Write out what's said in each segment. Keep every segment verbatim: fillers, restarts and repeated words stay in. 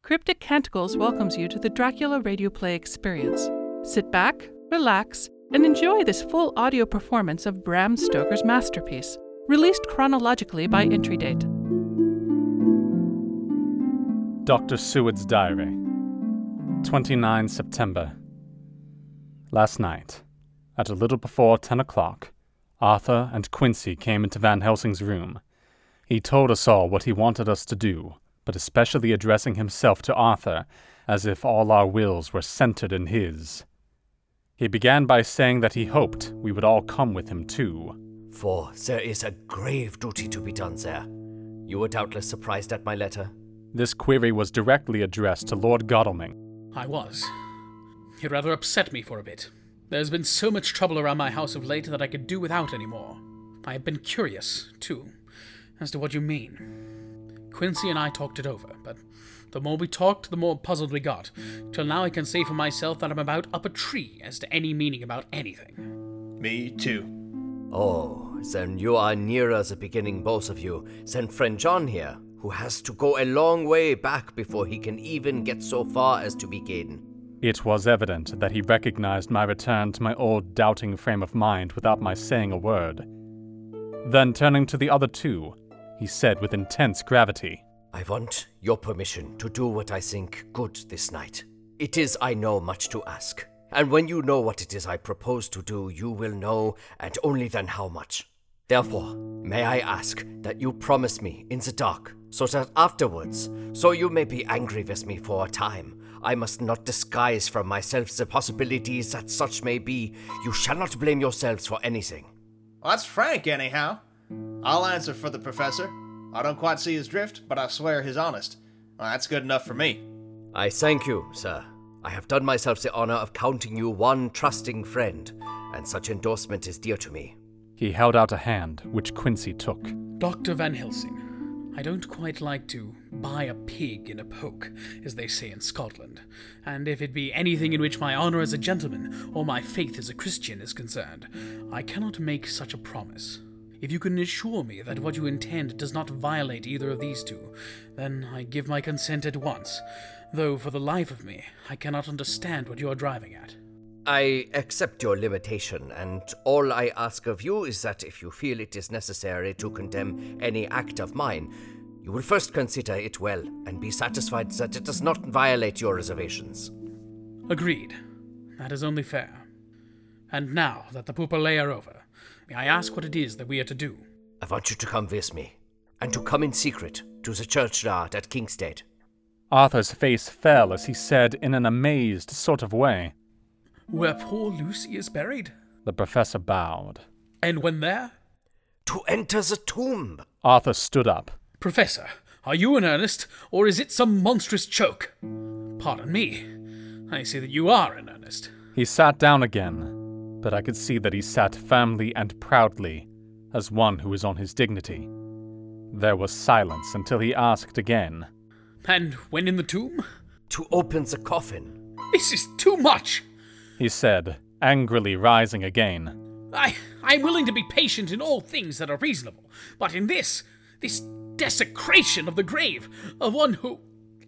Cryptic Canticles welcomes you to the Dracula Radio Play experience. Sit back, relax, and enjoy this full audio performance of Bram Stoker's masterpiece, released chronologically by entry date. Doctor Seward's Diary, the twenty-ninth of September. Last night, at a little before ten o'clock, Arthur and Quincy came into Van Helsing's room. He told us all what he wanted us to do, but especially addressing himself to Arthur, as if all our wills were centered in his. He began by saying that he hoped we would all come with him too. For there is a grave duty to be done there. You were doubtless surprised at my letter. This query was directly addressed to Lord Godalming. I was. It rather upset me for a bit. There's been so much trouble around my house of late that I could do without any more. I have been curious, too, as to what you mean. Quincy and I talked it over, but the more we talked, the more puzzled we got, till now I can say for myself that I'm about up a tree as to any meaning about anything. Me too. Oh, then you are nearer the beginning, both of you, than friend John here, who has to go a long way back before he can even get so far as to begin. It was evident that he recognized my return to my old doubting frame of mind without my saying a word. Then, turning to the other two, he said with intense gravity, I want your permission to do what I think good this night. It is, I know, much to ask. And when you know what it is I propose to do, you will know, and only then how much. Therefore, may I ask that you promise me in the dark, so that afterwards, so you may be angry with me for a time, I must not disguise from myself the possibilities that such may be. You shall not blame yourselves for anything. Well, that's frank, anyhow. I'll answer for the professor. I don't quite see his drift, but I swear he's honest. Well, that's good enough for me. I thank you, sir. I have done myself the honor of counting you one trusting friend, and such endorsement is dear to me. He held out a hand, which Quincy took. Doctor Van Helsing, I don't quite like to buy a pig in a poke, as they say in Scotland, and if it be anything in which my honor as a gentleman or my faith as a Christian is concerned, I cannot make such a promise. If you can assure me that what you intend does not violate either of these two, then I give my consent at once, though for the life of me I cannot understand what you are driving at. I accept your limitation, and all I ask of you is that if you feel it is necessary to condemn any act of mine, you will first consider it well and be satisfied that it does not violate your reservations. Agreed. That is only fair. And now that the Pupalei are over, may I ask what it is that we are to do? I want you to come with me, and to come in secret to the churchyard at Kingstead. Arthur's face fell as he said in an amazed sort of way, Where poor Lucy is buried? The professor bowed. And when there? To enter the tomb. Arthur stood up. Professor, are you in earnest, or is it some monstrous joke? Pardon me. I see that you are in earnest. He sat down again, but I could see that he sat firmly and proudly, as one who is on his dignity. There was silence until he asked again. And when in the tomb? To open the coffin. This is too much, he said, angrily rising again. I, I'm willing to be patient in all things that are reasonable, but in this, this desecration of the grave of one who...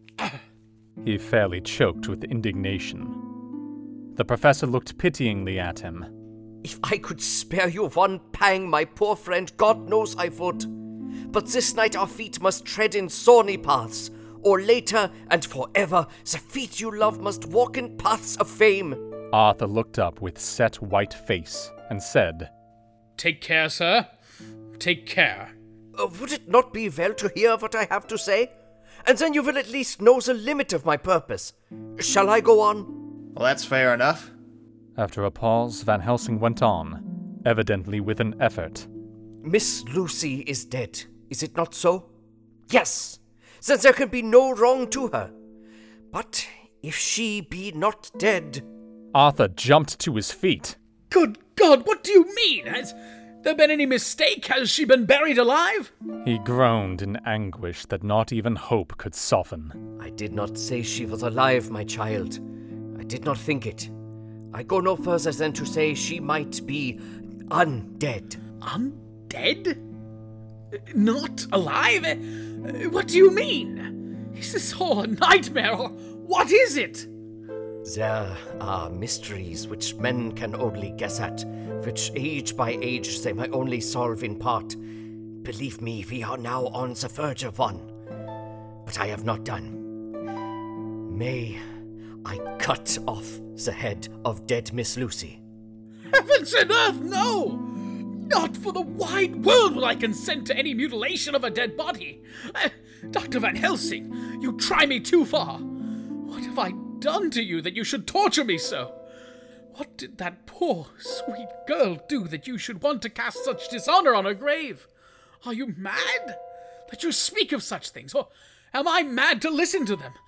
He fairly choked with indignation. The professor looked pityingly at him. If I could spare you one pang, my poor friend, God knows I would. But this night our feet must tread in thorny paths, or later and forever the feet you love must walk in paths of fame. Arthur looked up with set white face and said, Take care, sir. Take care. Uh, would it not be well to hear what I have to say? And then you will at least know the limit of my purpose. Shall I go on? Well, that's fair enough. After a pause, Van Helsing went on, evidently with an effort. Miss Lucy is dead, is it not so? Yes, then there can be no wrong to her. But if she be not dead... Arthur jumped to his feet. Good God, what do you mean? Has there been any mistake? Has she been buried alive? He groaned in anguish that not even hope could soften. I did not say she was alive, my child. I did not think it. I go no further than to say she might be undead. Undead? Not alive? What do you mean? Is this all a nightmare, or what is it? There are mysteries which men can only guess at, which age by age they may only solve in part. Believe me, we are now on the verge of one. But I have not done. May I cut off the head of dead Miss Lucy? Heavens and earth, no! Not for the wide world will I consent to any mutilation of a dead body. Uh, Doctor Van Helsing, you try me too far. What have I done to you that you should torture me so? What did that poor, sweet girl do that you should want to cast such dishonor on her grave? Are you mad that you speak of such things, or am I mad to listen to them?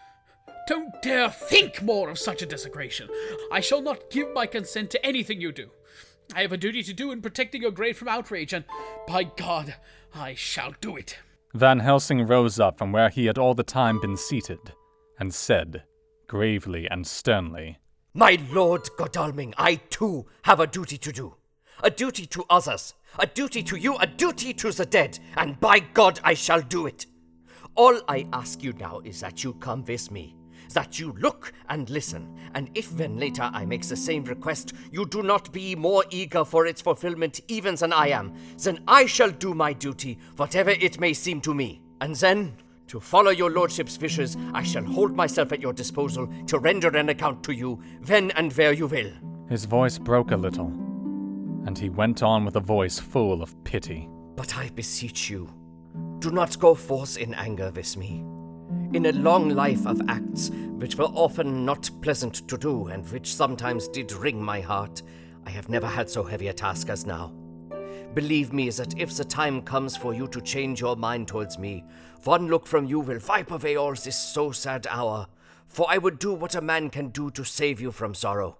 Don't dare think more of such a desecration. I shall not give my consent to anything you do. I have a duty to do in protecting your grave from outrage, and by God, I shall do it. Van Helsing rose up from where he had all the time been seated, and said, gravely and sternly, My Lord Godalming, I too have a duty to do. A duty to others. A duty to you, a duty to the dead, and by God I shall do it. All I ask you now is that you come with me, that you look and listen, and if when later I make the same request, you do not be more eager for its fulfillment even than I am, then I shall do my duty, whatever it may seem to me. And then, to follow your lordship's wishes, I shall hold myself at your disposal to render an account to you, when and where you will. His voice broke a little, and he went on with a voice full of pity. But I beseech you, do not go forth in anger with me. In a long life of acts which were often not pleasant to do and which sometimes did wring my heart, I have never had so heavy a task as now. Believe me that if the time comes for you to change your mind towards me, one look from you will wipe away all this so sad hour, for I would do what a man can do to save you from sorrow.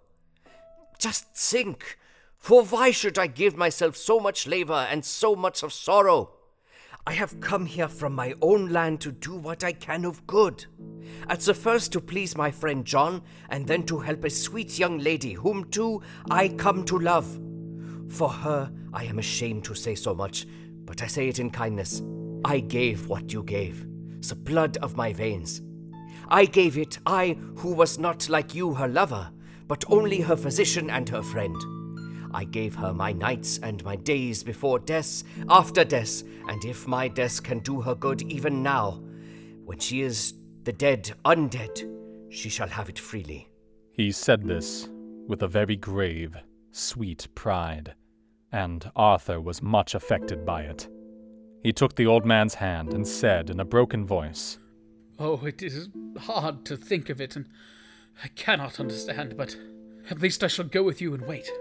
Just think, for why should I give myself so much labor and so much of sorrow? I have come here from my own land to do what I can of good. At the first to please my friend John, and then to help a sweet young lady whom too I come to love. For her, I am ashamed to say so much, but I say it in kindness. I gave what you gave, the blood of my veins. I gave it, I who was not like you her lover, but only her physician and her friend. I gave her my nights and my days before death, after death, and if my death can do her good even now, when she is the dead undead, she shall have it freely. He said this with a very grave, sweet pride, and Arthur was much affected by it. He took the old man's hand and said in a broken voice, Oh, it is hard to think of it, and I cannot understand, but at least I shall go with you and wait.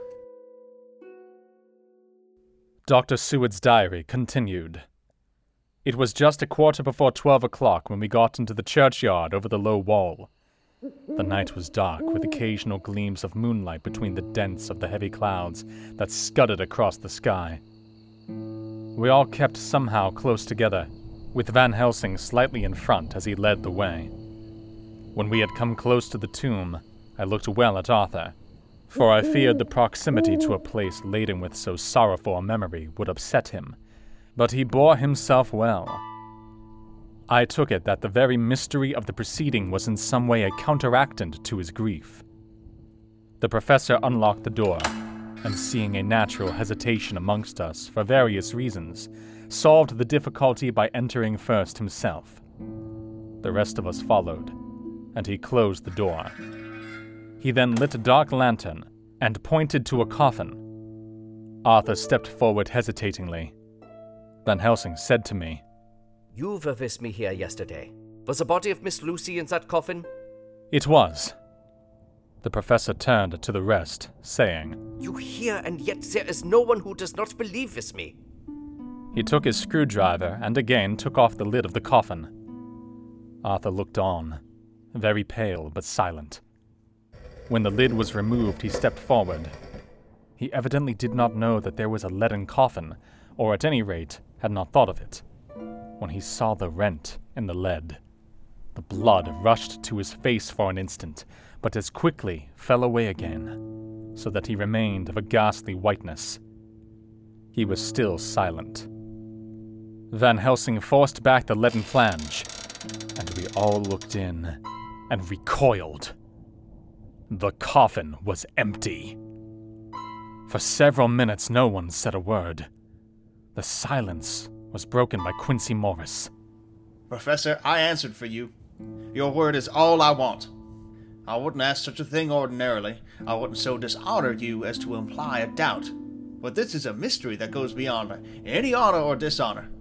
Doctor Seward's diary continued. It was just a quarter before twelve o'clock when we got into the churchyard over the low wall. The night was dark, with occasional gleams of moonlight between the dents of the heavy clouds that scudded across the sky. We all kept somehow close together, with Van Helsing slightly in front as he led the way. When we had come close to the tomb, I looked well at Arthur, for I feared the proximity to a place laden with so sorrowful a memory would upset him, but he bore himself well. I took it that the very mystery of the proceeding was in some way a counteractant to his grief. The professor unlocked the door, and seeing a natural hesitation amongst us for various reasons, solved the difficulty by entering first himself. The rest of us followed, and he closed the door. He then lit a dark lantern and pointed to a coffin. Arthur stepped forward hesitatingly. Van Helsing said to me, You were with me here yesterday. Was the body of Miss Lucy in that coffin? It was. The professor turned to the rest, saying, You hear, and yet there is no one who does not believe with me. He took his screwdriver and again took off the lid of the coffin. Arthur looked on, very pale but silent. When the lid was removed, he stepped forward. He evidently did not know that there was a leaden coffin, or at any rate, had not thought of it. When he saw the rent in the lead, the blood rushed to his face for an instant, but as quickly fell away again, so that he remained of a ghastly whiteness. He was still silent. Van Helsing forced back the leaden flange, and we all looked in and recoiled. The coffin was empty. For several minutes, no one said a word. The silence was broken by Quincy Morris. Professor, I answered for you. Your word is all I want. I wouldn't ask such a thing ordinarily. I wouldn't so dishonor you as to imply a doubt. But this is a mystery that goes beyond any honor or dishonor.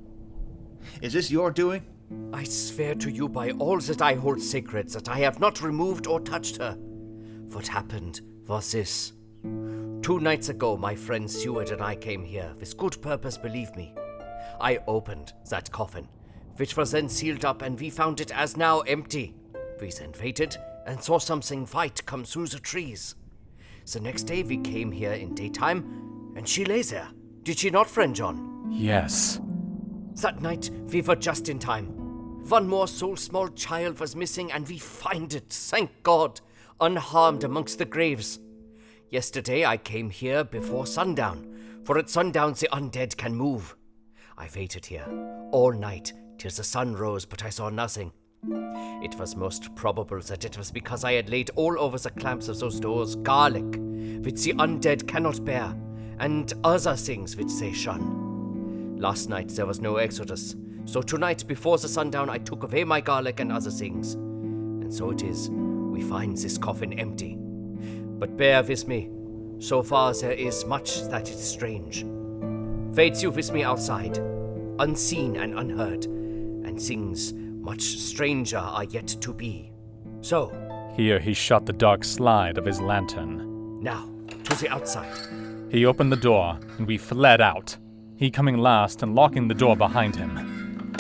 Is this your doing? I swear to you by all that I hold sacred that I have not removed or touched her. What happened was this. Two nights ago, my friend Seward and I came here, with good purpose, believe me. I opened that coffin, which was then sealed up, and we found it as now empty. We then waited and saw something white come through the trees. The next day we came here in daytime, and she lay there. Did she not, friend John? Yes. That night we were just in time. One more so small child was missing, and we find it, thank God, unharmed amongst the graves. Yesterday I came here before sundown, for at sundown the undead can move. I waited here all night till the sun rose, but I saw nothing. It was most probable that it was because I had laid all over the clamps of those doors garlic, which the undead cannot bear, and other things which they shun. Last night there was no exodus, so tonight before the sundown I took away my garlic and other things. And so it is, we find this coffin empty. But bear with me, so far there is much that is strange. Wait you with me outside, unseen and unheard, and things much stranger are yet to be. So, Here he shut the dark slide of his lantern. now, to the outside. He opened the door, and we fled out, he coming last and locking the door behind him.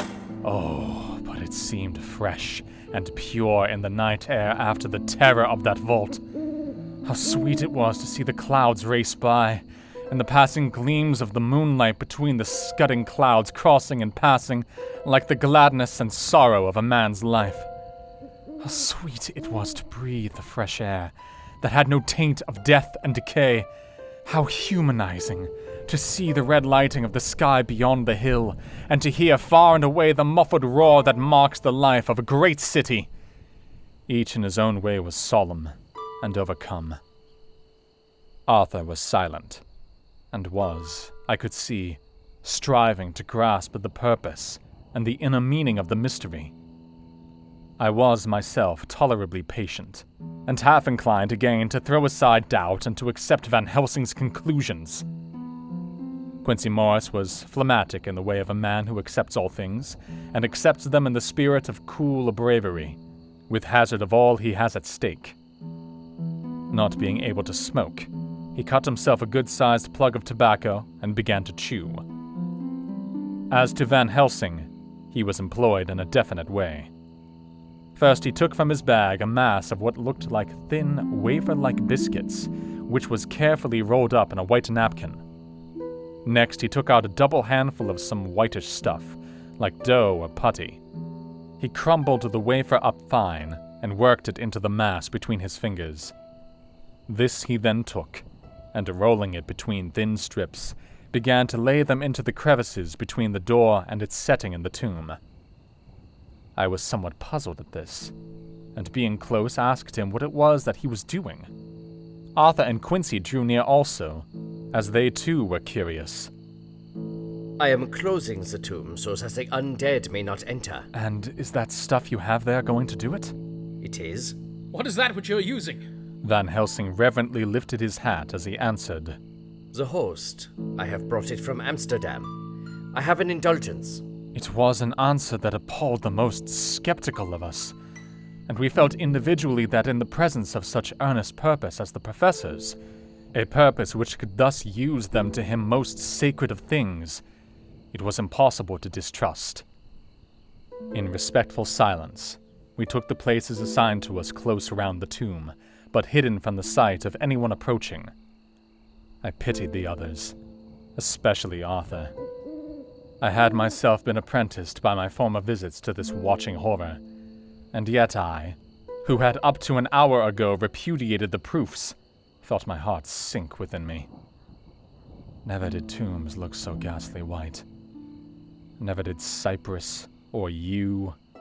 Oh, but it seemed fresh and pure in the night air after the terror of that vault. How sweet it was to see the clouds race by, and the passing gleams of the moonlight between the scudding clouds crossing and passing like the gladness and sorrow of a man's life. How sweet it was to breathe the fresh air that had no taint of death and decay. How humanizing to see the red lighting of the sky beyond the hill, and to hear far and away the muffled roar that marks the life of a great city. Each in his own way was solemn and overcome. Arthur was silent, and was, I could see, striving to grasp the purpose and the inner meaning of the mystery. I was myself tolerably patient, and half inclined again to throw aside doubt and to accept Van Helsing's conclusions. Quincy Morris was phlegmatic in the way of a man who accepts all things, and accepts them in the spirit of cool bravery, with hazard of all he has at stake. Not being able to smoke, he cut himself a good-sized plug of tobacco and began to chew. As to Van Helsing, he was employed in a definite way. First, he took from his bag a mass of what looked like thin, wafer-like biscuits, which was carefully rolled up in a white napkin. Next, he took out a double handful of some whitish stuff, like dough or putty. He crumbled the wafer up fine and worked it into the mass between his fingers. This he then took, and rolling it between thin strips, began to lay them into the crevices between the door and its setting in the tomb. I was somewhat puzzled at this, and being close asked him what it was that he was doing. Arthur and Quincy drew near also, as they too were curious. I am closing the tomb so that the undead may not enter. And is that stuff you have there going to do it? It is. What is that which you're using? Van Helsing reverently lifted his hat as he answered. The host. I have brought it from Amsterdam. I have an indulgence. It was an answer that appalled the most skeptical of us, and we felt individually that in the presence of such earnest purpose as the professor's, a purpose which could thus use them to him most sacred of things, it was impossible to distrust. In respectful silence, we took the places assigned to us close around the tomb, but hidden from the sight of anyone approaching. I pitied the others, especially Arthur. I had myself been apprenticed by my former visits to this watching horror, and yet I, who had up to an hour ago repudiated the proofs, felt my heart sink within me. Never did tombs look so ghastly white. Never did cypress, or yew,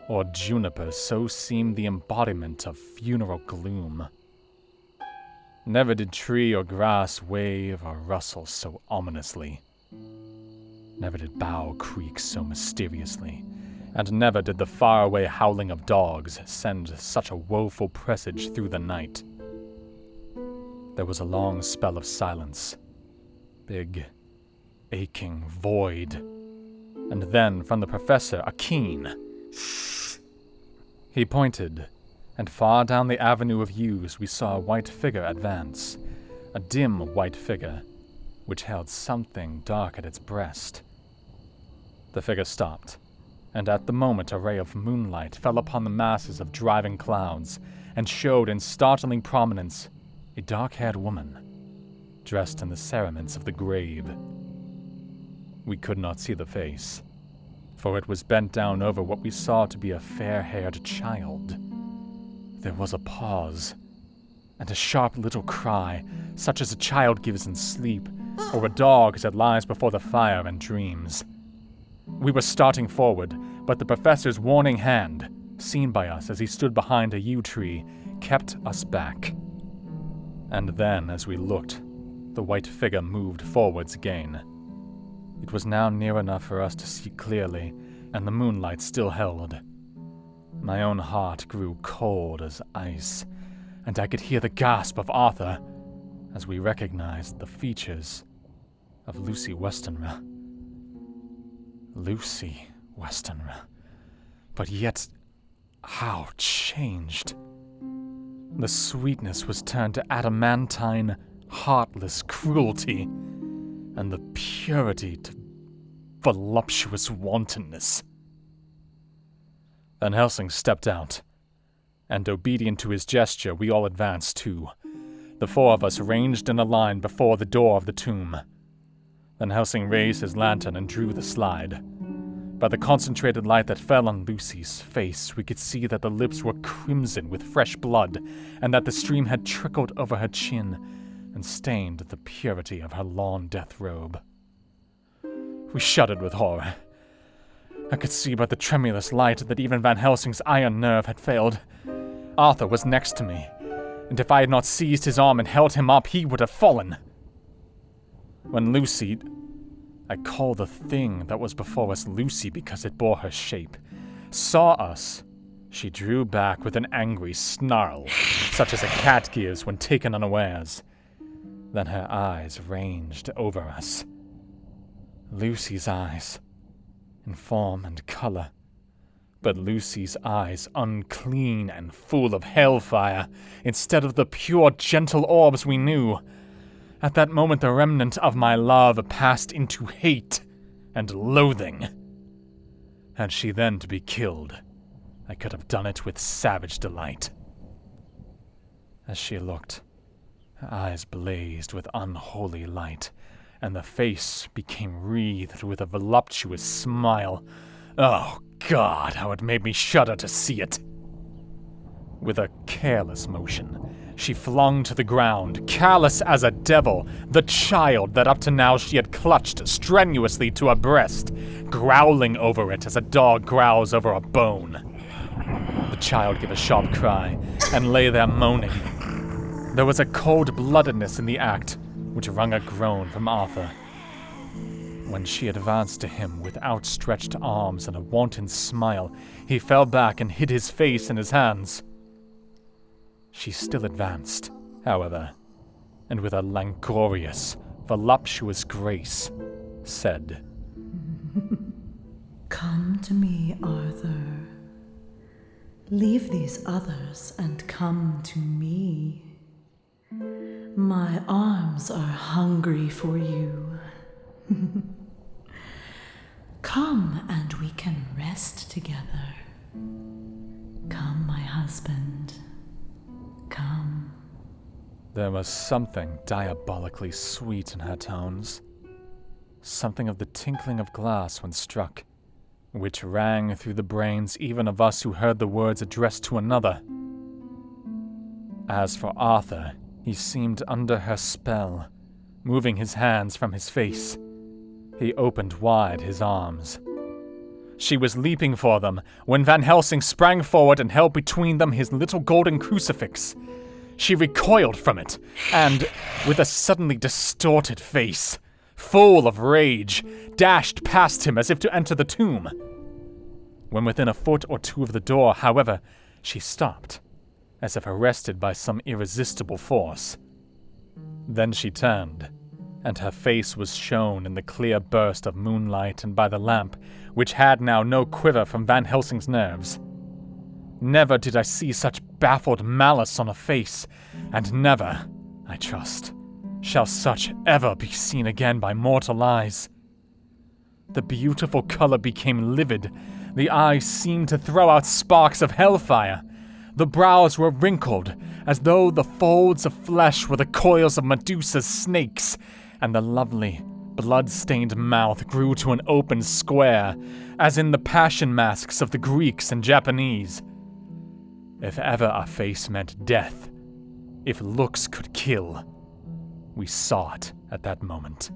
or juniper so seemed the embodiment of funeral gloom. Never did tree or grass wave or rustle so ominously. Never did bough creak so mysteriously, and never did the faraway howling of dogs send such a woeful presage through the night. There was a long spell of silence, big, aching void, and then from the professor a keen shh. He pointed, and far down the avenue of yews we saw a white figure advance, a dim white figure, which held something dark at its breast. The figure stopped, and at the moment a ray of moonlight fell upon the masses of driving clouds, and showed in startling prominence a dark-haired woman, dressed in the cerements of the grave. We could not see the face, for it was bent down over what we saw to be a fair-haired child. There was a pause, and a sharp little cry, such as a child gives in sleep, or a dog as it lies before the fire and dreams. We were starting forward, but the professor's warning hand, seen by us as he stood behind a yew tree, kept us back. And then, as we looked, the white figure moved forwards again. It was now near enough for us to see clearly, and the moonlight still held. My own heart grew cold as ice, and I could hear the gasp of Arthur as we recognized the features of Lucy Westenra. Lucy Westenra. But yet, how changed. The sweetness was turned to adamantine, heartless cruelty, and the purity to voluptuous wantonness. Van Helsing stepped out, and obedient to his gesture, we all advanced too. The four of us ranged in a line before the door of the tomb. Van Helsing raised his lantern and drew the slide. By the concentrated light that fell on Lucy's face, we could see that the lips were crimson with fresh blood, and that the stream had trickled over her chin and stained the purity of her lawn death robe. We shuddered with horror. I could see by the tremulous light that even Van Helsing's iron nerve had failed. Arthur was next to me, and if I had not seized his arm and held him up, he would have fallen. When Lucy... I call the thing that was before us Lucy because it bore her shape, saw us, she drew back with an angry snarl, such as a cat gives when taken unawares. Then her eyes ranged over us. Lucy's eyes, in form and color, but Lucy's eyes unclean and full of hellfire, instead of the pure, gentle orbs we knew. At that moment, the remnant of my love passed into hate and loathing. Had she then to be killed, I could have done it with savage delight. As she looked, her eyes blazed with unholy light, and the face became wreathed with a voluptuous smile. Oh, God, how it made me shudder to see it! With a careless motion, she flung to the ground, callous as a devil, the child that up to now she had clutched strenuously to her breast, growling over it as a dog growls over a bone. The child gave a sharp cry and lay there moaning. There was a cold-bloodedness in the act, which wrung a groan from Arthur. When she advanced to him with outstretched arms and a wanton smile, he fell back and hid his face in his hands. She still advanced, however, and with a languorous, voluptuous grace, said, "Come to me, Arthur. Leave these others and come to me. My arms are hungry for you. Come and we can rest together. Come, my husband. Come." There was something diabolically sweet in her tones, something of the tinkling of glass when struck, which rang through the brains even of us who heard the words addressed to another. As for Arthur, he seemed under her spell, moving his hands from his face. He opened wide his arms. She was leaping for them when Van Helsing sprang forward and held between them his little golden crucifix. She recoiled from it, and, with a suddenly distorted face, full of rage, dashed past him as if to enter the tomb. When within a foot or two of the door, however, she stopped, as if arrested by some irresistible force. Then she turned, and her face was shown in the clear burst of moonlight and by the lamp, which had now no quiver from Van Helsing's nerves. Never did I see such baffled malice on a face, and never, I trust, shall such ever be seen again by mortal eyes. The beautiful color became livid, the eyes seemed to throw out sparks of hellfire, the brows were wrinkled, as though the folds of flesh were the coils of Medusa's snakes, and the lovely, blood-stained mouth grew to an open square, as in the passion masks of the Greeks and Japanese. If ever a face meant death, if looks could kill, we saw it at that moment.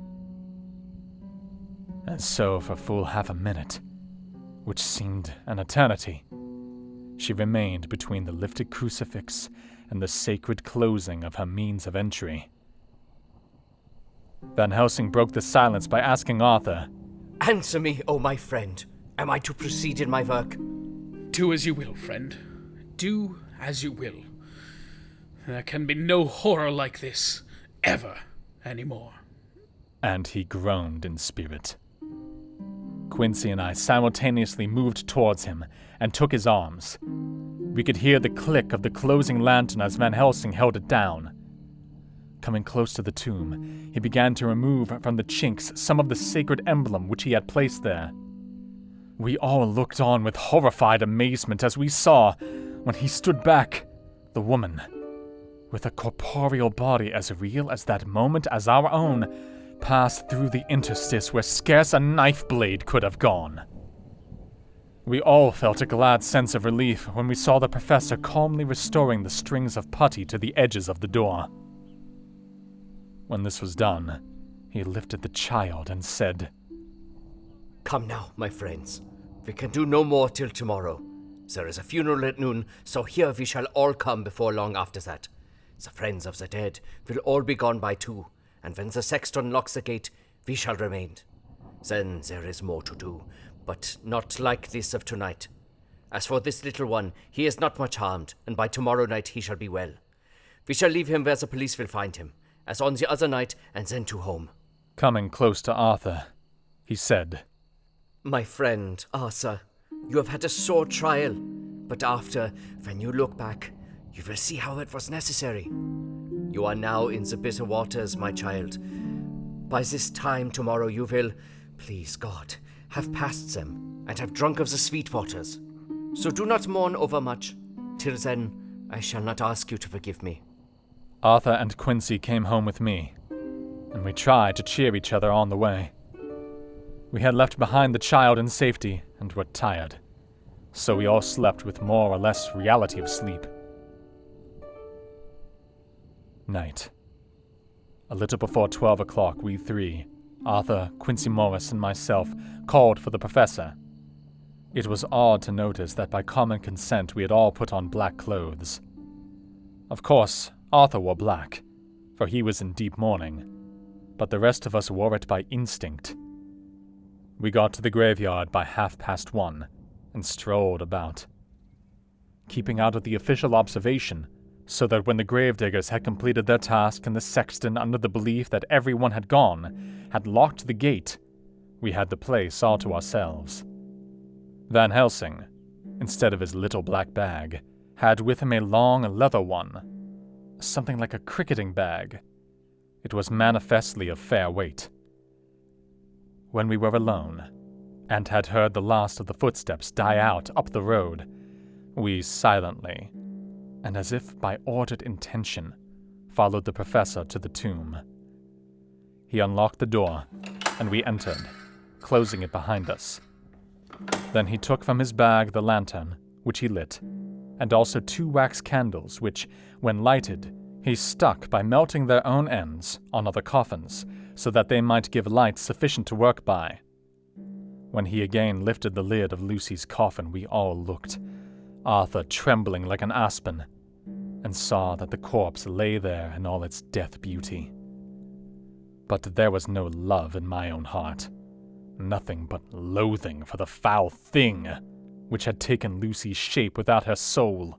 And so for full half a minute, which seemed an eternity, she remained between the lifted crucifix and the sacred closing of her means of entry. Van Helsing broke the silence by asking Arthur, "Answer me, O my friend. Am I to proceed in my work?" Do as you will, friend. Do as you will. There can be no horror like this, ever, anymore. And he groaned in spirit. Quincy and I simultaneously moved towards him and took his arms. We could hear the click of the closing lantern as Van Helsing held it down. Coming close to the tomb, he began to remove from the chinks some of the sacred emblem which he had placed there. We all looked on with horrified amazement as we saw, when he stood back, the woman, with a corporeal body as real as that moment as our own, passed through the interstice where scarce a knife blade could have gone. We all felt a glad sense of relief when we saw the professor calmly restoring the strings of putty to the edges of the door. When this was done, he lifted the child and said, "Come now, my friends. We can do no more till tomorrow. There is a funeral at noon, so here we shall all come before long after that. The friends of the dead will all be gone by two, and when the sexton locks the gate, we shall remain. Then there is more to do, but not like this of tonight. As for this little one, he is not much harmed, and by tomorrow night he shall be well. We shall leave him where the police will find him, as on the other night, and then to home." Coming close to Arthur, he said, "My friend, Arthur, you have had a sore trial, but after, when you look back, you will see how it was necessary. You are now in the bitter waters, my child. By this time tomorrow you will, please God, have passed them, and have drunk of the sweet waters. So do not mourn overmuch. Till then, I shall not ask you to forgive me." Arthur and Quincy came home with me, and we tried to cheer each other on the way. We had left behind the child in safety and were tired, so we all slept with more or less reality of sleep. Night. A little before twelve o'clock, we three, Arthur, Quincy Morris, and myself, called for the professor. It was odd to notice that by common consent we had all put on black clothes. Of course, Arthur wore black, for he was in deep mourning, but the rest of us wore it by instinct. We got to the graveyard by half past one, and strolled about, keeping out of the official observation, so that when the gravediggers had completed their task and the sexton, under the belief that everyone had gone, had locked the gate, we had the place all to ourselves. Van Helsing, instead of his little black bag, had with him a long leather one, something like a cricketing bag. It was manifestly of fair weight. When we were alone, and had heard the last of the footsteps die out up the road, we silently, and as if by ordered intention, followed the professor to the tomb. He unlocked the door, and we entered, closing it behind us. Then he took from his bag the lantern, which he lit, and also two wax candles which, when lighted, he stuck by melting their own ends on other coffins, so that they might give light sufficient to work by. When he again lifted the lid of Lucy's coffin, we all looked, Arthur trembling like an aspen, and saw that the corpse lay there in all its death beauty. But there was no love in my own heart, nothing but loathing for the foul thing which had taken Lucy's shape without her soul.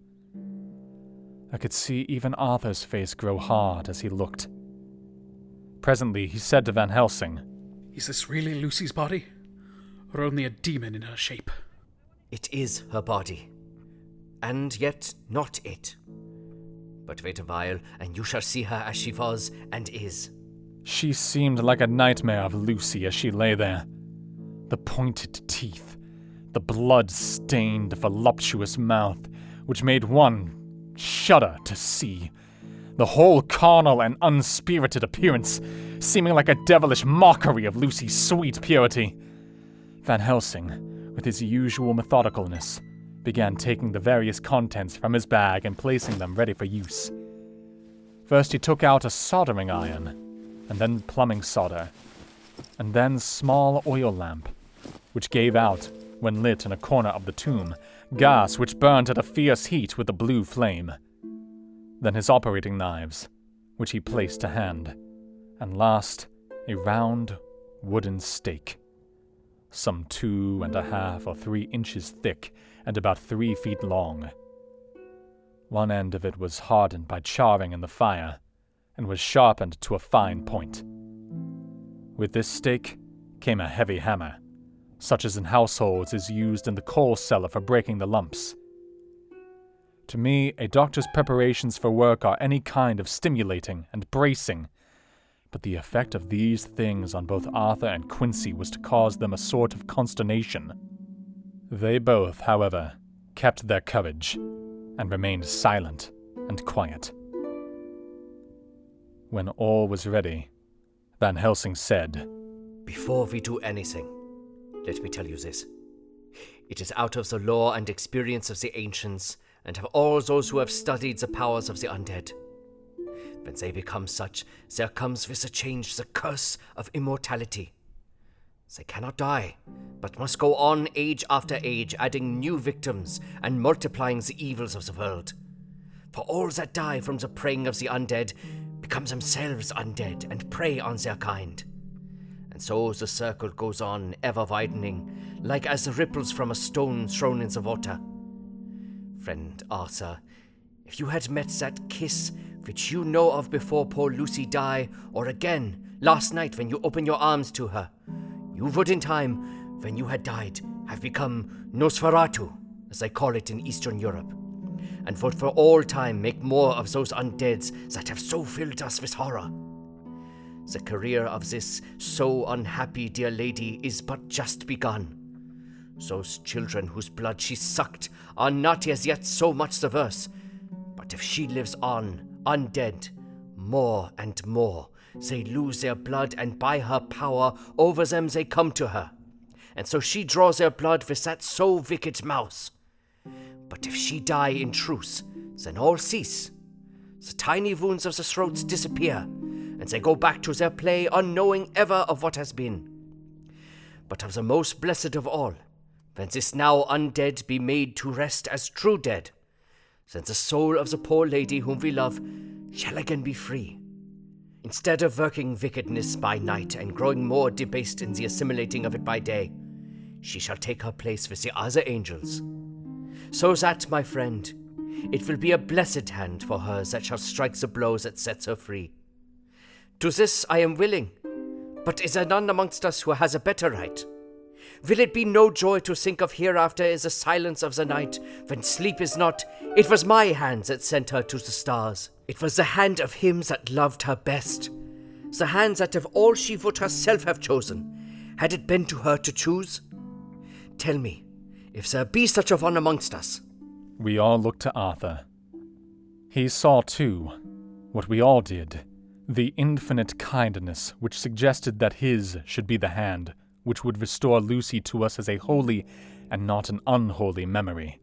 I could see even Arthur's face grow hard as he looked. Presently he said to Van Helsing, "Is this really Lucy's body, or only a demon in her shape?" It is her body, and yet not it. But wait a while, and you shall see her as she was and is. She seemed like a nightmare of Lucy as she lay there. The pointed teeth, the blood-stained, voluptuous mouth, which made one shudder to see, the whole carnal and unspirited appearance seeming like a devilish mockery of Lucy's sweet purity. Van Helsing, with his usual methodicalness, began taking the various contents from his bag and placing them ready for use. First he took out a soldering iron, and then plumbing solder, and then small oil lamp, which gave out, when lit in a corner of the tomb, gas which burned at a fierce heat with a blue flame. Then his operating knives, which he placed to hand, and last, a round wooden stake, some two and a half or three inches thick and about three feet long. One end of it was hardened by charring in the fire, and was sharpened to a fine point. With this stake came a heavy hammer, such as in households is used in the coal cellar for breaking the lumps. To me, a doctor's preparations for work are any kind of stimulating and bracing, but the effect of these things on both Arthur and Quincy was to cause them a sort of consternation. They both, however, kept their courage, and remained silent and quiet. When all was ready, Van Helsing said, "Before we do anything, let me tell you this. It is out of the law and experience of the ancients, and of all those who have studied the powers of the undead. When they become such, there comes with the change the curse of immortality. They cannot die, but must go on age after age, adding new victims and multiplying the evils of the world. For all that die from the preying of the undead become themselves undead and prey on their kind. And so the circle goes on, ever widening, like as the ripples from a stone thrown in the water. Friend Arthur, if you had met that kiss which you know of before poor Lucy died, or again, last night when you opened your arms to her, you would in time, when you had died, have become Nosferatu, as they call it in Eastern Europe, and would for all time make more of those undeads that have so filled us with horror. The career of this so unhappy dear lady is but just begun. Those children whose blood she sucked are not as yet so much the worse, but if she lives on, undead, more and more, they lose their blood, and by her power over them they come to her. And so she draws their blood with that so wicked mouth. But if she die in truth, then all cease. The tiny wounds of the throats disappear, and they go back to their play, unknowing ever of what has been. But of the most blessed of all, when this now undead be made to rest as true dead, then the soul of the poor lady whom we love shall again be free. Instead of working wickedness by night and growing more debased in the assimilating of it by day, she shall take her place with the other angels. So that, my friend, it will be a blessed hand for her that shall strike the blow that sets her free. To this I am willing, but is there none amongst us who has a better right? Will it be no joy to think of hereafter is the silence of the night, when sleep is not? It was my hand that sent her to the stars. It was the hand of him that loved her best. The hand that of all she would herself have chosen, had it been to her to choose. Tell me, if there be such a one amongst us. We all looked to Arthur. He saw, too, what we all did, the infinite kindness which suggested that his should be the hand which would restore Lucy to us as a holy and not an unholy memory.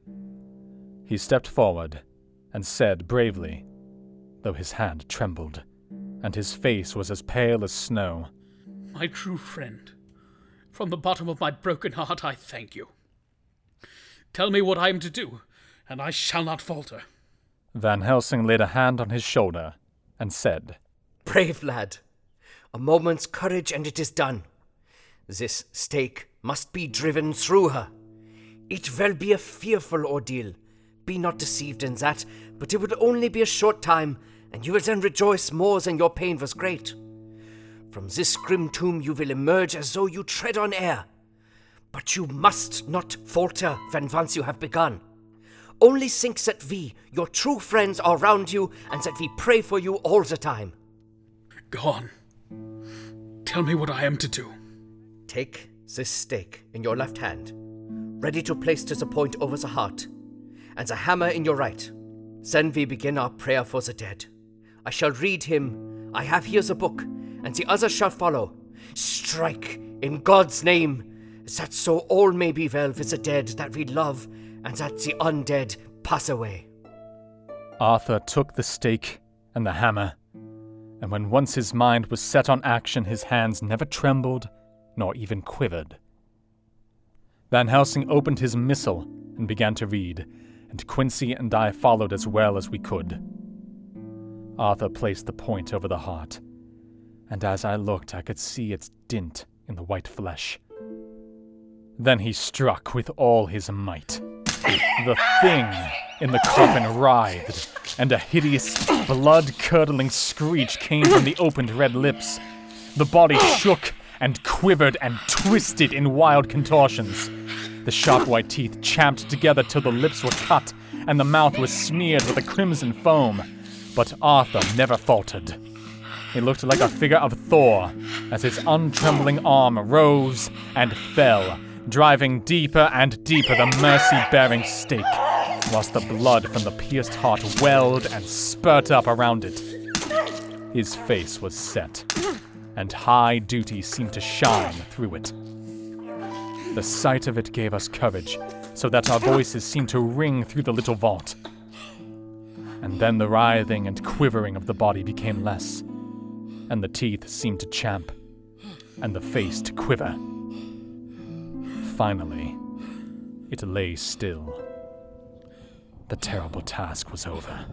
He stepped forward and said bravely, though his hand trembled, and his face was as pale as snow, "My true friend, From the bottom of my broken heart, I thank you. Tell me what I am to do, and I shall not falter. Van Helsing laid a hand on his shoulder and said, Brave lad, a moment's courage and it is done. This stake must be driven through her. It will be a fearful ordeal. Be not deceived in that, but it will only be a short time, and you will then rejoice more than your pain was great. From this grim tomb you will emerge as though you tread on air. But you must not falter when once you have begun. Only think that we, your true friends, are round you, and that we pray for you all the time. Go on. Tell me what I am to do. Take this stake in your left hand, ready to place to the point over the heart, and the hammer in your right. Then we begin our prayer for the dead. I shall read him. I have here the book, and the others shall follow. Strike in God's name, that so all may be well with the dead that we love, and that the undead pass away. Arthur took the stake and the hammer, and when once his mind was set on action, his hands never trembled nor even quivered. Van Helsing opened his missal and began to read, and Quincy and I followed as well as we could. Arthur placed the point over the heart, and as I looked I could see its dint in the white flesh. Then he struck with all his might. The thing in the coffin writhed, and a hideous, blood-curdling screech came from the opened red lips. The body shook and quivered and twisted in wild contortions. The sharp white teeth champed together till the lips were cut, and the mouth was smeared with a crimson foam. But Arthur never faltered. He looked like a figure of Thor, as his untrembling arm rose and fell, driving deeper and deeper the mercy-bearing stake, whilst the blood from the pierced heart welled and spurt up around it. His face was set, and high duty seemed to shine through it. The sight of it gave us courage, so that our voices seemed to ring through the little vault. And then the writhing and quivering of the body became less, and the teeth seemed to champ, and the face to quiver. Finally, it lay still. The terrible task was over.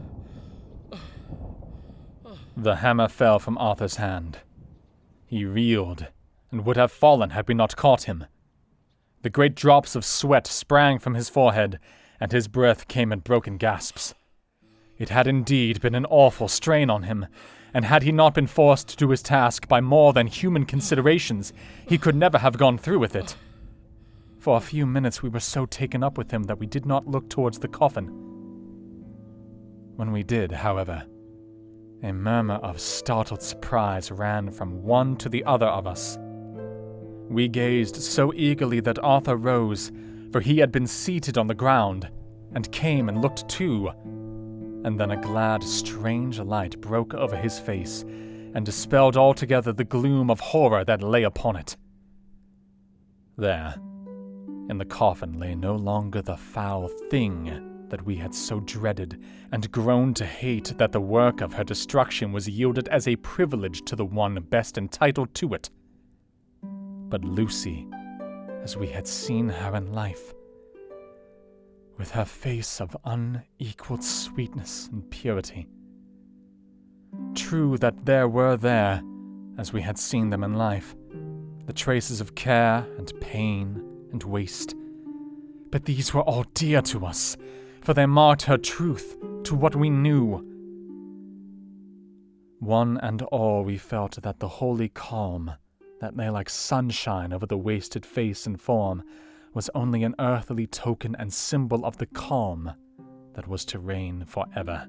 The hammer fell from Arthur's hand. He reeled, and would have fallen had we not caught him. The great drops of sweat sprang from his forehead, and his breath came in broken gasps. It had indeed been an awful strain on him, and had he not been forced to do his task by more than human considerations, he could never have gone through with it. For a few minutes we were so taken up with him that we did not look towards the coffin. When we did, however, a murmur of startled surprise ran from one to the other of us. We gazed so eagerly that Arthur rose, for he had been seated on the ground, and came and looked too. And then a glad, strange light broke over his face, and dispelled altogether the gloom of horror that lay upon it. There, in the coffin, lay no longer the foul thing that we had so dreaded and grown to hate, that the work of her destruction was yielded as a privilege to the one best entitled to it. But Lucy, as we had seen her in life, with her face of unequaled sweetness and purity. True that there were there, as we had seen them in life, the traces of care and pain and waste, but these were all dear to us, for they marked her truth to what we knew. One and all we felt that the holy calm that lay like sunshine over the wasted face and form was only an earthly token and symbol of the calm that was to reign forever.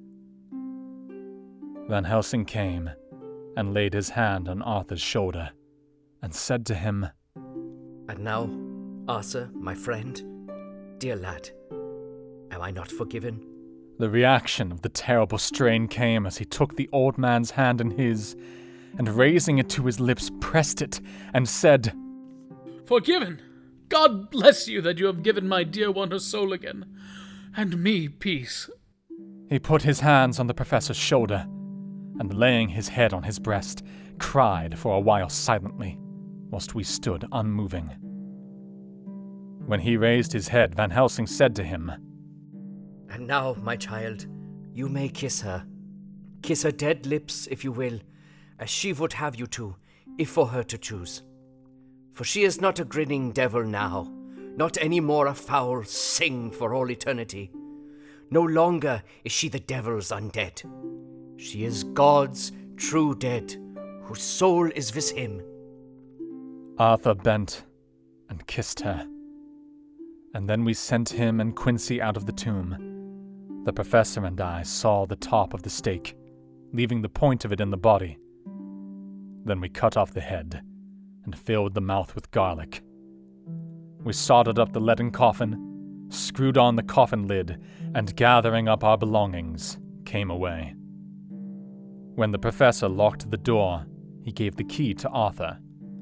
Van Helsing came and laid his hand on Arthur's shoulder and said to him, And now, Arthur, my friend, dear lad, am I not forgiven? The reaction of the terrible strain came as he took the old man's hand in his, and raising it to his lips, pressed it, and said, Forgiven! God bless you that you have given my dear one her soul again, and me peace. He put his hands on the professor's shoulder, and laying his head on his breast, cried for a while silently, whilst we stood unmoving. When he raised his head, Van Helsing said to him, "And now, my child, you may kiss her. Kiss her dead lips, if you will, as she would have you to, if for her to choose. For she is not a grinning devil now, not any more a foul sing for all eternity. No longer is she the devil's undead. She is God's true dead, whose soul is with him." Arthur bent and kissed her, and then we sent him and Quincy out of the tomb. The professor and I saw the top of the stake, leaving the point of it in the body. Then we cut off the head and filled the mouth with garlic. We soldered up the leaden coffin, screwed on the coffin lid, and gathering up our belongings, came away. When the professor locked the door, he gave the key to Arthur.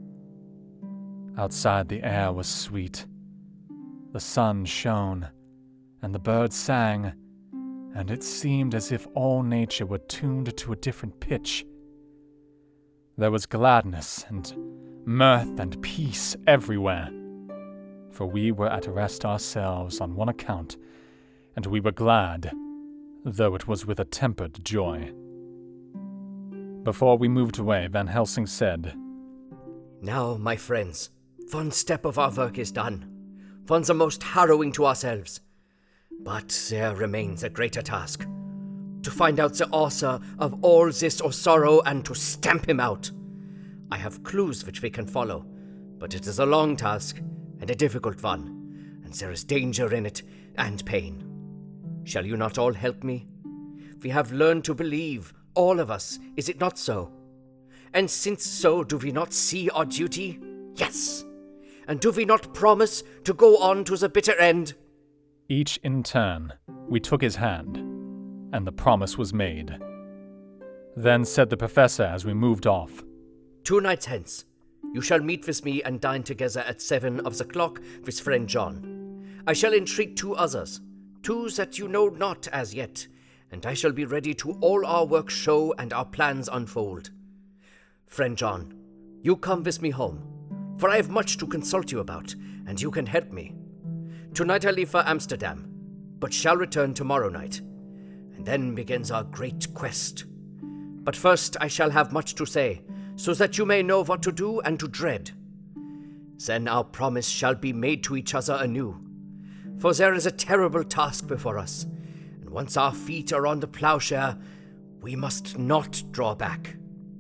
Outside the air was sweet. The sun shone, and the birds sang, and it seemed as if all nature were tuned to a different pitch. There was gladness and mirth and peace everywhere, for we were at rest ourselves on one account, and we were glad, though it was with a tempered joy. Before we moved away, Van Helsing said, "Now, my friends, one step of our work is done. One the most harrowing to ourselves. But there remains a greater task. To find out the author of all this or sorrow and to stamp him out. I have clues which we can follow, but it is a long task and a difficult one, and there is danger in it and pain. Shall you not all help me? We have learned to believe, all of us, is it not so? And since so, do we not see our duty? Yes! And do we not promise to go on to the bitter end?" Each in turn, we took his hand, and the promise was made. Then said the professor as we moved off, "Two nights hence, you shall meet with me and dine together at seven of the clock with friend John. I shall entreat two others, two that you know not as yet, and I shall be ready to all our work show and our plans unfold. Friend John, you come with me home, for I have much to consult you about, and you can help me. Tonight I leave for Amsterdam, but shall return tomorrow night, and then begins our great quest. But first I shall have much to say, so that you may know what to do and to dread. Then our promise shall be made to each other anew, for there is a terrible task before us, and once our feet are on the plowshare, we must not draw back."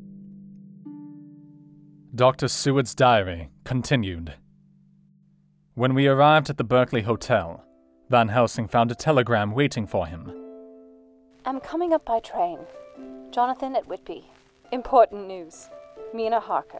Doctor Seward's diary continued. When we arrived at the Berkeley Hotel, Van Helsing found a telegram waiting for him. "I'm coming up by train. Jonathan at Whitby. Important news. Mina Harker."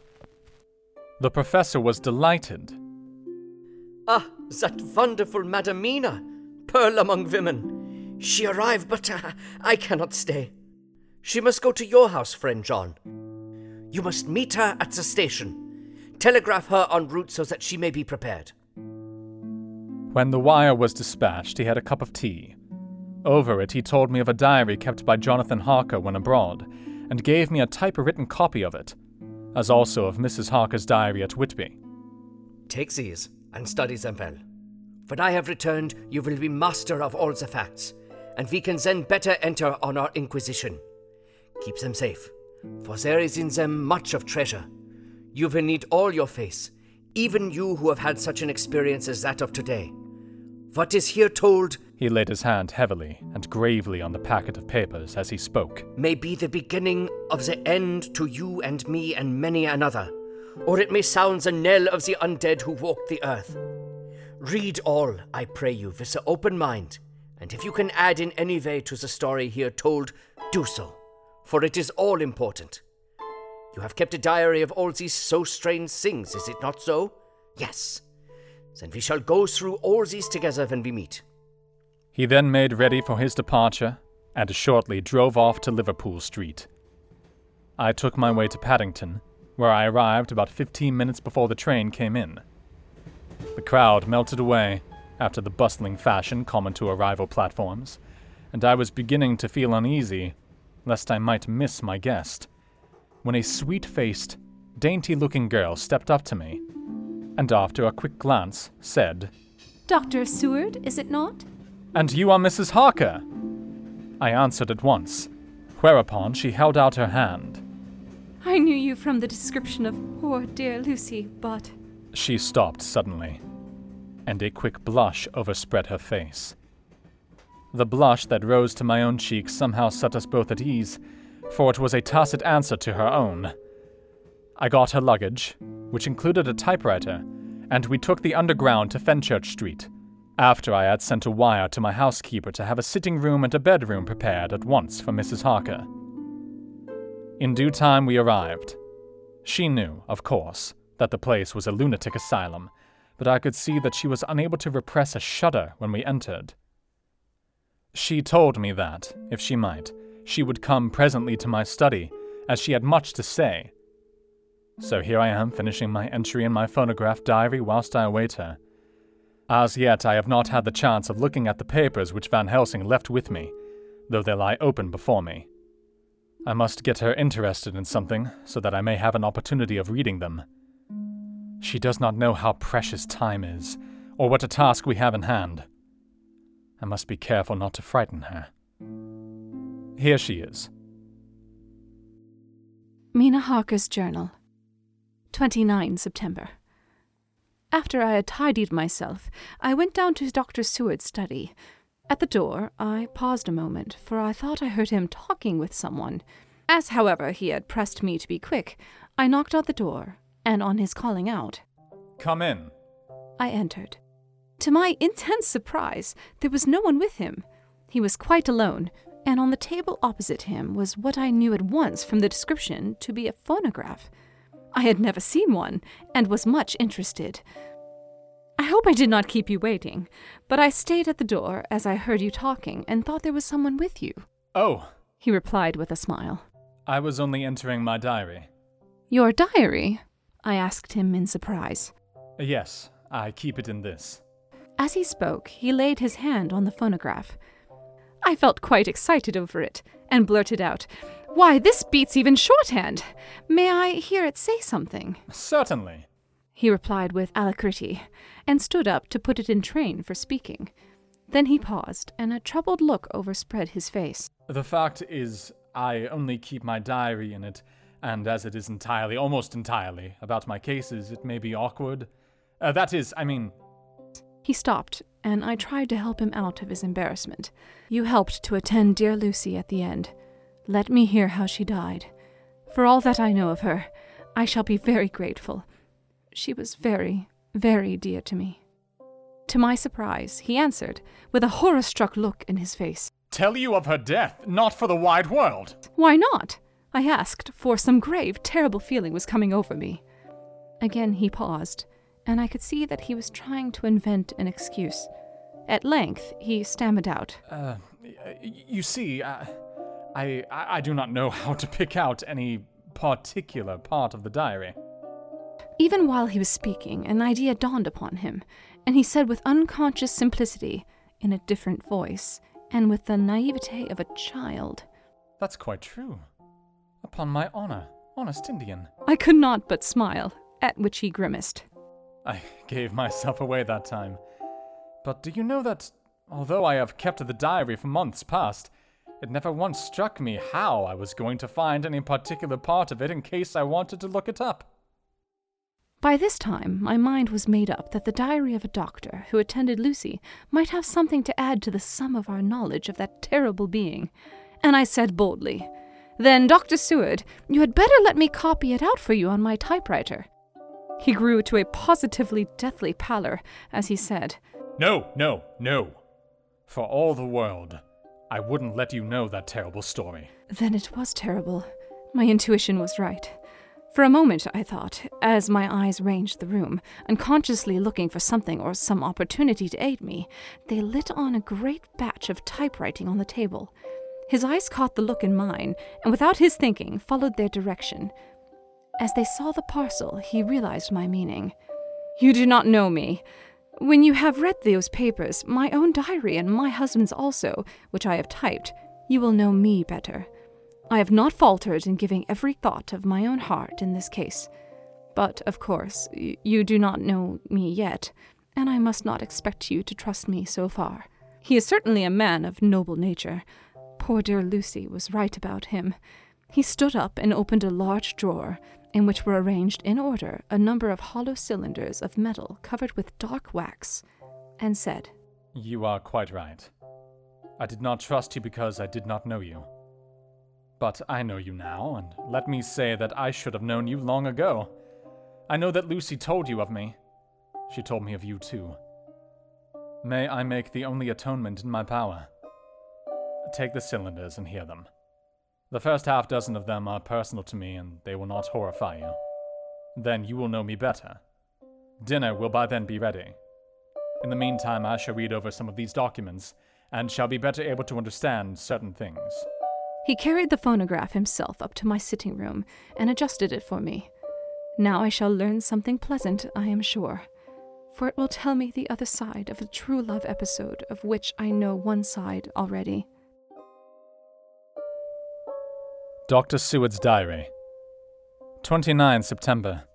The professor was delighted. "Ah, that wonderful Madam Mina, pearl among women. She arrived, but uh, I cannot stay. She must go to your house, friend John. You must meet her at the station. Telegraph her en route so that she may be prepared." When the wire was dispatched, he had a cup of tea. Over it, he told me of a diary kept by Jonathan Harker when abroad, and gave me a typewritten copy of it, as also of Missus Harker's diary at Whitby. "Take these and study them well. When I have returned, you will be master of all the facts, and we can then better enter on our inquisition. Keep them safe, for there is in them much of treasure. You will need all your faith, even you who have had such an experience as that of today. What is here told," he laid his hand heavily and gravely on the packet of papers as he spoke, "may be the beginning of the end to you and me and many another, or it may sound the knell of the undead who walk the earth. Read all, I pray you, with an open mind, and if you can add in any way to the story here told, do so, for it is all important. You have kept a diary of all these so strange things, is it not so? Yes. Then we shall go through all these together when we meet." He then made ready for his departure, and shortly drove off to Liverpool Street. I took my way to Paddington, where I arrived about fifteen minutes before the train came in. The crowd melted away, after the bustling fashion common to arrival platforms, and I was beginning to feel uneasy, lest I might miss my guest, when a sweet-faced, dainty-looking girl stepped up to me, and after a quick glance, said, Doctor Seward, is it not? "And you are Missus Harker?" I answered at once, whereupon she held out her hand. I knew you from the description of poor dear Lucy, but... She stopped suddenly, and a quick blush overspread her face. The blush that rose to my own cheek somehow set us both at ease, for it was a tacit answer to her own. I got her luggage, which included a typewriter, and we took the underground to Fenchurch Street, after I had sent a wire to my housekeeper to have a sitting room and a bedroom prepared at once for Missus Harker. In due time we arrived. She knew, of course, that the place was a lunatic asylum, but I could see that she was unable to repress a shudder when we entered. She told me that, if she might, she would come presently to my study, as she had much to say. So here I am finishing my entry in my phonograph diary whilst I await her. As yet I have not had the chance of looking at the papers which Van Helsing left with me, though they lie open before me. I must get her interested in something, so that I may have an opportunity of reading them. She does not know how precious time is, or what a task we have in hand. I must be careful not to frighten her. Here she is. Mina Harker's Journal. the twenty-ninth of September. After I had tidied myself, I went down to Doctor Seward's study. At the door, I paused a moment, for I thought I heard him talking with someone. As, however, he had pressed me to be quick, I knocked at the door, and on his calling out, "Come in." I entered. To my intense surprise, there was no one with him. He was quite alone, and on the table opposite him was what I knew at once from the description to be a phonograph. I had never seen one, and was much interested. I hope I did not keep you waiting, but I stayed at the door as I heard you talking and thought there was someone with you. "Oh," he replied with a smile. "I was only entering my diary." Your diary? I asked him in surprise. "Yes, I keep it in this." As he spoke, he laid his hand on the phonograph. I felt quite excited over it, and blurted out, "Why, this beats even shorthand! May I hear it say something?" "Certainly," he replied with alacrity, and stood up to put it in train for speaking. Then he paused, and a troubled look overspread his face. "The fact is, I only keep my diary in it, and as it is entirely, almost entirely, about my cases, it may be awkward. Uh, that is, I mean..." He stopped, and I tried to help him out of his embarrassment. "You helped to attend dear Lucy at the end. Let me hear how she died. For all that I know of her, I shall be very grateful. She was very, very dear to me." To my surprise, he answered, with a horror-struck look in his face, "Tell you of her death, not for the wide world." "Why not?" I asked, for some grave, terrible feeling was coming over me. Again he paused, and I could see that he was trying to invent an excuse. At length, he stammered out, Uh, you see, I, I, I do not know how to pick out any particular part of the diary." Even while he was speaking, an idea dawned upon him, and he said with unconscious simplicity, in a different voice, and with the naivete of a child, "That's quite true. Upon my honor, honest Indian." I could not but smile, at which he grimaced. I gave myself away that time. But do you know that, although I have kept the diary for months past, it never once struck me how I was going to find any particular part of it in case I wanted to look it up. By this time, my mind was made up that the diary of a doctor who attended Lucy might have something to add to the sum of our knowledge of that terrible being, and I said boldly, "Then, Doctor Seward, you had better let me copy it out for you on my typewriter." He grew to a positively deathly pallor as he said, No, no, no. For all the world, I wouldn't let you know that terrible story. Then it was terrible. My intuition was right. For a moment, I thought, as my eyes ranged the room, unconsciously looking for something or some opportunity to aid me, they lit on a great batch of typewriting on the table. His eyes caught the look in mine, and without his thinking, followed their direction. As they saw the parcel, he realized my meaning. "You do not know me. When you have read those papers, my own diary and my husband's also, which I have typed, you will know me better. I have not faltered in giving every thought of my own heart in this case. But, of course, y- you do not know me yet, and I must not expect you to trust me so far. He is certainly a man of noble nature. Poor dear Lucy was right about him. He stood up and opened a large drawer, in which were arranged in order a number of hollow cylinders of metal covered with dark wax, and said, You are quite right. I did not trust you because I did not know you. But I know you now, and let me say that I should have known you long ago. I know that Lucy told you of me. She told me of you too. May I make the only atonement in my power? Take the cylinders and hear them. The first half dozen of them are personal to me, and they will not horrify you. Then you will know me better. Dinner will by then be ready. In the meantime, I shall read over some of these documents, and shall be better able to understand certain things. He carried the phonograph himself up to my sitting room, and adjusted it for me. Now I shall learn something pleasant, I am sure, for it will tell me the other side of a true love episode of which I know one side already. Doctor Seward's Diary, the twenty-ninth of September.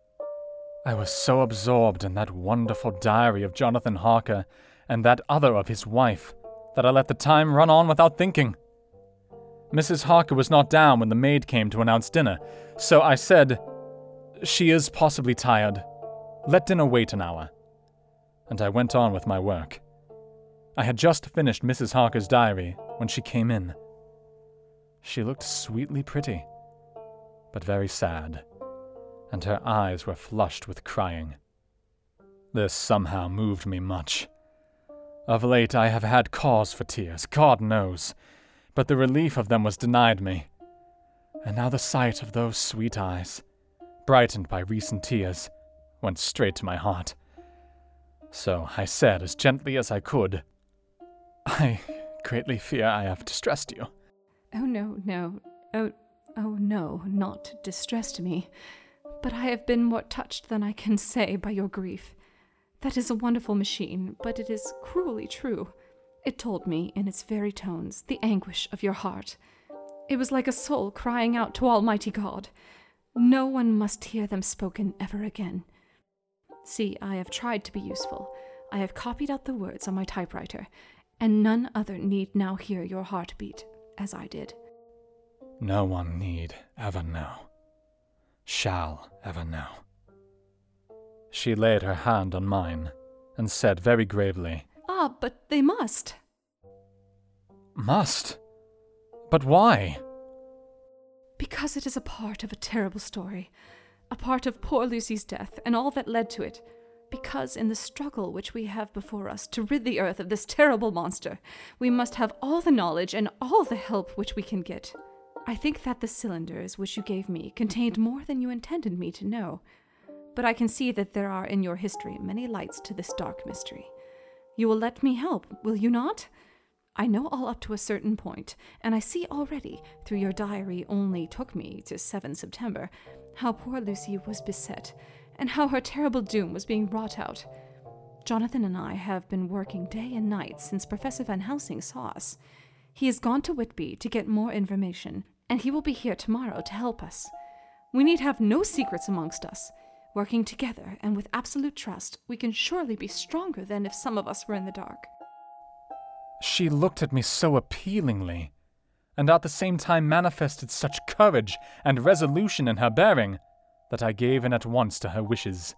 I was so absorbed in that wonderful diary of Jonathan Harker and that other of his wife that I let the time run on without thinking. Missus Harker was not down when the maid came to announce dinner, so I said, She is possibly tired. Let dinner wait an hour. And I went on with my work. I had just finished Missus Harker's diary when she came in. She looked sweetly pretty, but very sad, and her eyes were flushed with crying. This somehow moved me much. Of late I have had cause for tears, God knows, but the relief of them was denied me. And now the sight of those sweet eyes, brightened by recent tears, went straight to my heart. So I said as gently as I could, I greatly fear I have distressed you. Oh, no, no. Oh, oh, no, not distressed me. But I have been more touched than I can say by your grief. That is a wonderful machine, but it is cruelly true. It told me, in its very tones, the anguish of your heart. It was like a soul crying out to Almighty God. No one must hear them spoken ever again. See, I have tried to be useful. I have copied out the words on my typewriter, and none other need now hear your heart beat, as I did. No one need ever know. Shall ever know. She laid her hand on mine, and said very gravely, Ah, but they must. Must? But why? Because it is a part of a terrible story, a part of poor Lucy's death and all that led to it. Because in the struggle which we have before us to rid the earth of this terrible monster, we must have all the knowledge and all the help which we can get. I think that the cylinders which you gave me contained more than you intended me to know, but I can see that there are in your history many lights to this dark mystery. You will let me help, will you not? I know all up to a certain point, and I see already, through your diary only took me to the seventh of September, how poor Lucy was beset, and how her terrible doom was being wrought out. Jonathan and I have been working day and night since Professor Van Helsing saw us. He has gone to Whitby to get more information, and he will be here tomorrow to help us. We need have no secrets amongst us. Working together and with absolute trust, we can surely be stronger than if some of us were in the dark. She looked at me so appealingly, and at the same time manifested such courage and resolution in her bearing, that I gave in at once to her wishes.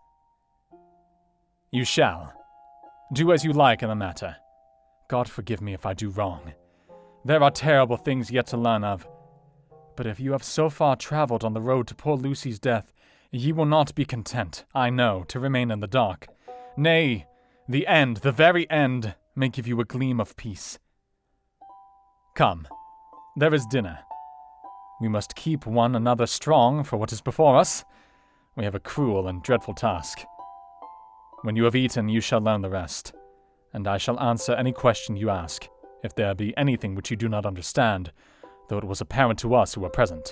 You shall. Do as you like in the matter. God forgive me if I do wrong. There are terrible things yet to learn of. But if you have so far travelled on the road to poor Lucy's death, ye will not be content, I know, to remain in the dark. Nay, the end, the very end, may give you a gleam of peace. Come, there is dinner. We must keep one another strong for what is before us. We have a cruel and dreadful task. When you have eaten, you shall learn the rest, and I shall answer any question you ask, if there be anything which you do not understand, though it was apparent to us who were present.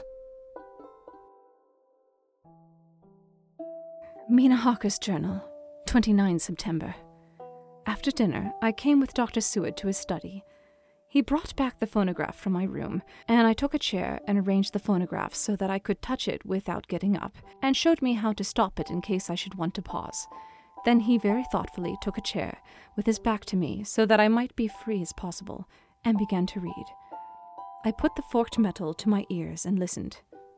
Mina Harker's Journal, the twenty-ninth of September. After dinner, I came with Doctor Seward to his study. He brought back the phonograph from my room, and I took a chair and arranged the phonograph so that I could touch it without getting up, and showed me how to stop it in case I should want to pause. Then he very thoughtfully took a chair, with his back to me, so that I might be free as possible, and began to read. I put the forked metal to my ears and listened.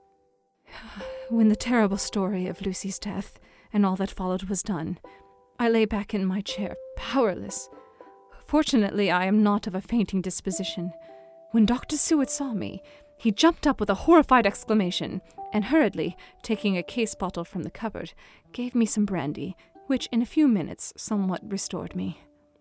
When the terrible story of Lucy's death and all that followed was done, I lay back in my chair, powerless. Fortunately, I am not of a fainting disposition. When Doctor Seward saw me, he jumped up with a horrified exclamation, and hurriedly, taking a case bottle from the cupboard, gave me some brandy, which in a few minutes somewhat restored me.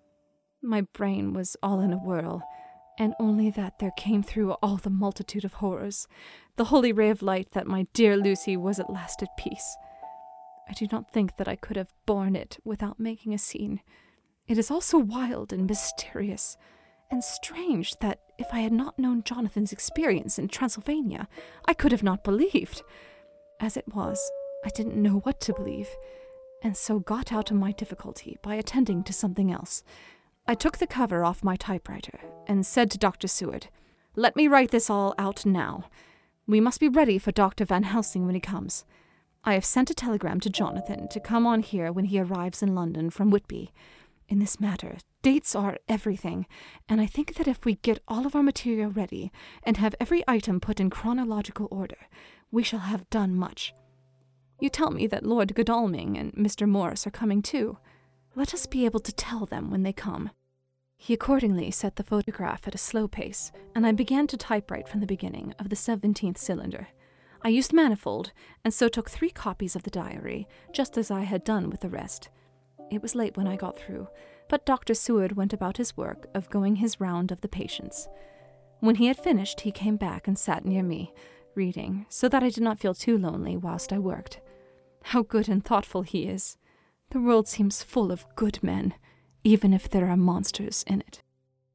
My brain was all in a whirl, and only that there came through all the multitude of horrors, the holy ray of light that my dear Lucy was at last at peace. I do not think that I could have borne it without making a scene. It is all so wild and mysterious and strange that if I had not known Jonathan's experience in Transylvania, I could have not believed. As it was, I didn't know what to believe, and so got out of my difficulty by attending to something else. I took the cover off my typewriter and said to Doctor Seward, "Let me write this all out now. We must be ready for Doctor Van Helsing when he comes. I have sent a telegram to Jonathan to come on here when he arrives in London from Whitby. In this matter, dates are everything, and I think that if we get all of our material ready and have every item put in chronological order, we shall have done much. You tell me that Lord Godalming and Mister Morris are coming too. Let us be able to tell them when they come." He accordingly set the photograph at a slow pace, and I began to typewrite from the beginning of the seventeenth cylinder. I used manifold, and so took three copies of the diary, just as I had done with the rest. It was late when I got through, but Doctor Seward went about his work of going his round of the patients. When he had finished, he came back and sat near me, reading, so that I did not feel too lonely whilst I worked. How good and thoughtful he is! The world seems full of good men, even if there are monsters in it.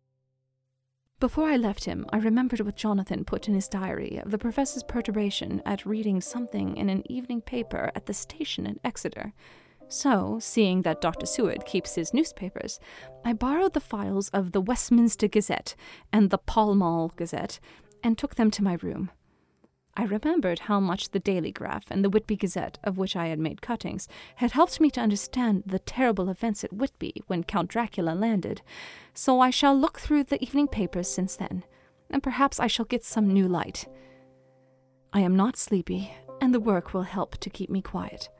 Before I left him, I remembered what Jonathan put in his diary of the professor's perturbation at reading something in an evening paper at the station at Exeter. So, seeing that Doctor Seward keeps his newspapers, I borrowed the files of the Westminster Gazette and the Pall Mall Gazette and took them to my room. I remembered how much the Daily Graph and the Whitby Gazette, of which I had made cuttings, had helped me to understand the terrible events at Whitby when Count Dracula landed, so I shall look through the evening papers since then, and perhaps I shall get some new light. I am not sleepy, and the work will help to keep me quiet.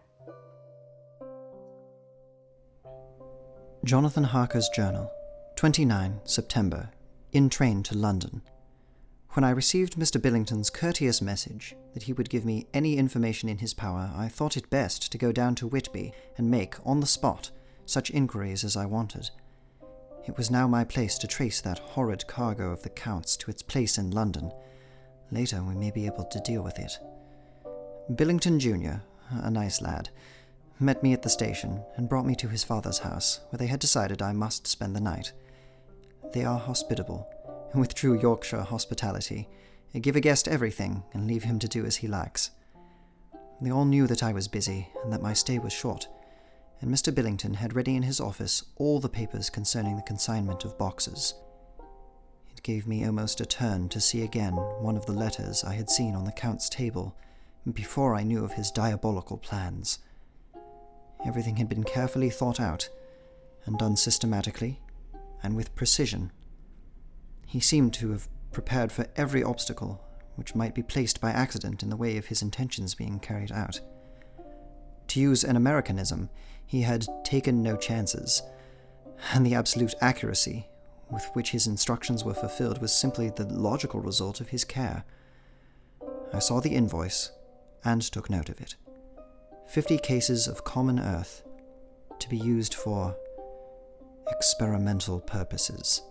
Jonathan Harker's Journal, the twenty-ninth of September, in train to London. When I received Mister Billington's courteous message that he would give me any information in his power, I thought it best to go down to Whitby and make, on the spot, such inquiries as I wanted. It was now my place to trace that horrid cargo of the Count's to its place in London. Later we may be able to deal with it. Billington Junior, a nice lad, met me at the station and brought me to his father's house, where they had decided I must spend the night. They are hospitable, and with true Yorkshire hospitality, give a guest everything and leave him to do as he likes. They all knew that I was busy and that my stay was short, and Mister Billington had ready in his office all the papers concerning the consignment of boxes. It gave me almost a turn to see again one of the letters I had seen on the Count's table before I knew of his diabolical plans. Everything had been carefully thought out, and done systematically, and with precision. He seemed to have prepared for every obstacle which might be placed by accident in the way of his intentions being carried out. To use an Americanism, he had taken no chances, and the absolute accuracy with which his instructions were fulfilled was simply the logical result of his care. I saw the invoice, and took note of it. Fifty cases of common earth, to be used for experimental purposes.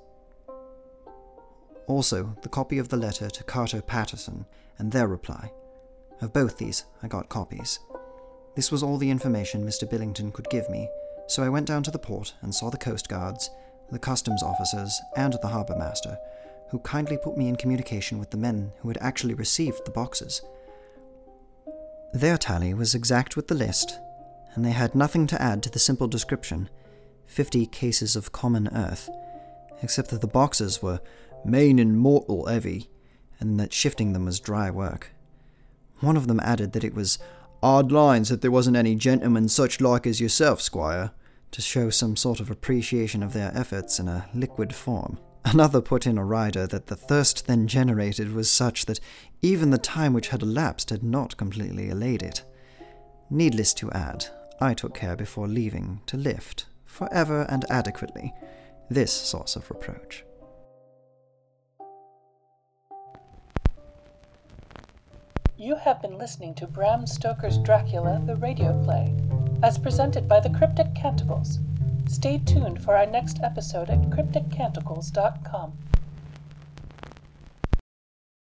Also, the copy of the letter to Carter Patterson and their reply. Of both these, I got copies. This was all the information Mister Billington could give me, so I went down to the port and saw the coast guards, the customs officers, and the harbour master, who kindly put me in communication with the men who had actually received the boxes. Their tally was exact with the list, and they had nothing to add to the simple description, fifty cases of common earth, except that the boxes were meaning mortal heavy, and that shifting them was dry work. One of them added that it was odd lines that there wasn't any gentleman such like as yourself, squire, to show some sort of appreciation of their efforts in a liquid form. Another put in a rider that the thirst then generated was such that even the time which had elapsed had not completely allayed it. Needless to add, I took care before leaving to lift, forever and adequately, this source of reproach. You have been listening to Bram Stoker's Dracula, the radio play, as presented by the Cryptic Canticles. Stay tuned for our next episode at cryptic canticles dot com.